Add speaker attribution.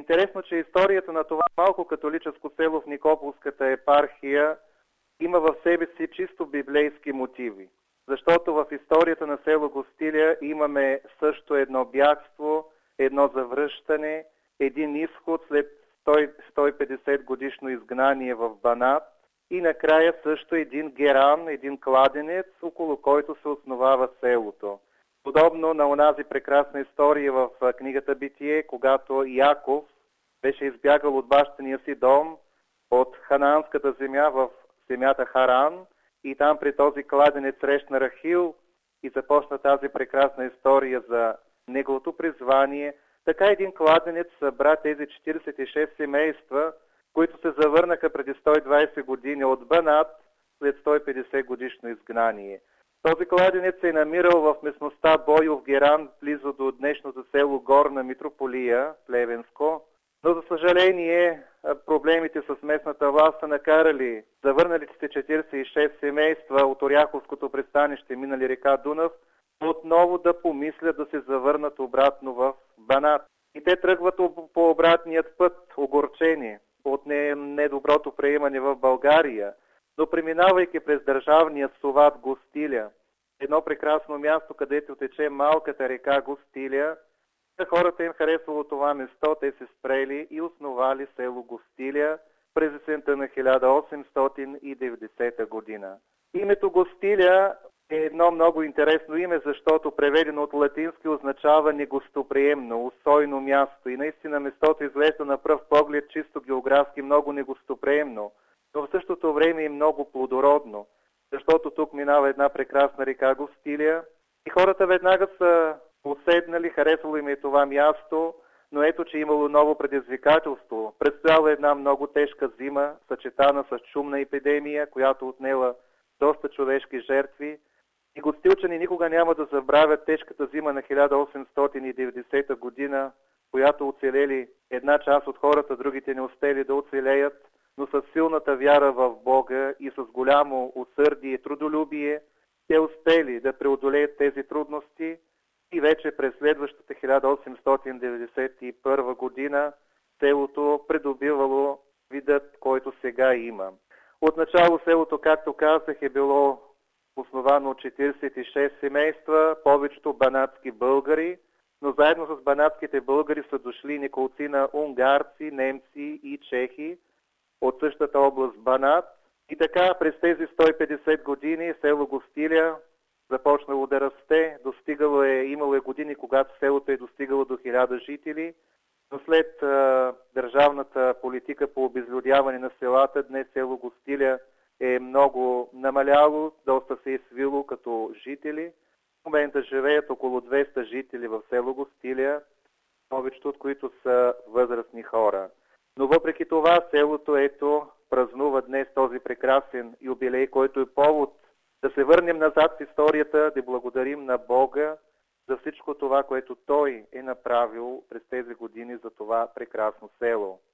Speaker 1: Интересно, че историята на това малко католическо село в Никополската епархия има в себе си чисто библейски мотиви. Защото в историята на село Гостиля имаме също едно бягство, едно завръщане, един изход след 150 годишно изгнание в Банат и накрая също един геран, един кладенец, около който се основава селото. Подобно на онази прекрасна история в книгата Битие, когато Яков беше избягал от бащиния си дом, от ханаанската земя в земята Харан и там при този кладенец срещна Рахил и започна тази прекрасна история за неговото призвание. Така един кладенец събра тези 46 семейства, които се завърнаха преди 120 години от Банат след 150 годишно изгнание. Този кладенец се е намирал в местността Бойов Геран, близо до днешното село Горна Митрополия, Плевенско, но за съжаление проблемите с местната власт са накарали завърналите се 46 семейства от Оряховското пристанище, минали река Дунав, отново да помислят да се завърнат обратно в Банат. И те тръгват по обратният път, огорчени от недоброто приемане в България, но преминавайки през държавния Соват Гостиля, едно прекрасно място, където тече малката река Гостиля, хората им харесвало това место, те се спрели и основали село Гостиля през есента на 1890 година. Името Гостиля е едно много интересно име, защото преведено от латински означава негостоприемно, усойно място. И наистина местото изглежда на пръв поглед чисто географски много негостоприемно, но в същото време и много плодородно, защото тук минава една прекрасна река Гостиля и хората веднага са уседнали, харесвало им е това място, но ето, че имало ново предизвикателство. Предстояла една много тежка зима, съчетана с чумна епидемия, която отнела доста човешки жертви. И гостилчани никога няма да забравят тежката зима на 1890 година, която оцелели една част от хората, другите не успели да оцелеят, но с силната вяра в Бога и с голямо усърдие и трудолюбие, те успели да преодолеят тези трудности и вече през следващата 1891 година селото придобивало видът, който сега има. Отначало селото, както казах, е било основано от 46 семейства, повечето банатски българи, но заедно с банатските българи са дошли неколцина унгарци, немци и чехи от същата област Банат. И така през тези 150 години село Гостиля започнало да расте, имало е години, когато селото е достигало до 1000 жители, но след държавната политика по обезлюдяване на селата, днес село Гостиля е много намаляло, доста се е свило като жители. В момента живеят около 200 жители в село Гостиля, повечето от които са възрастни хора. Но въпреки това селото празнува днес този прекрасен юбилей, който е повод да се върнем назад в историята, да благодарим на Бога за всичко това, което Той е направил през тези години за това прекрасно село.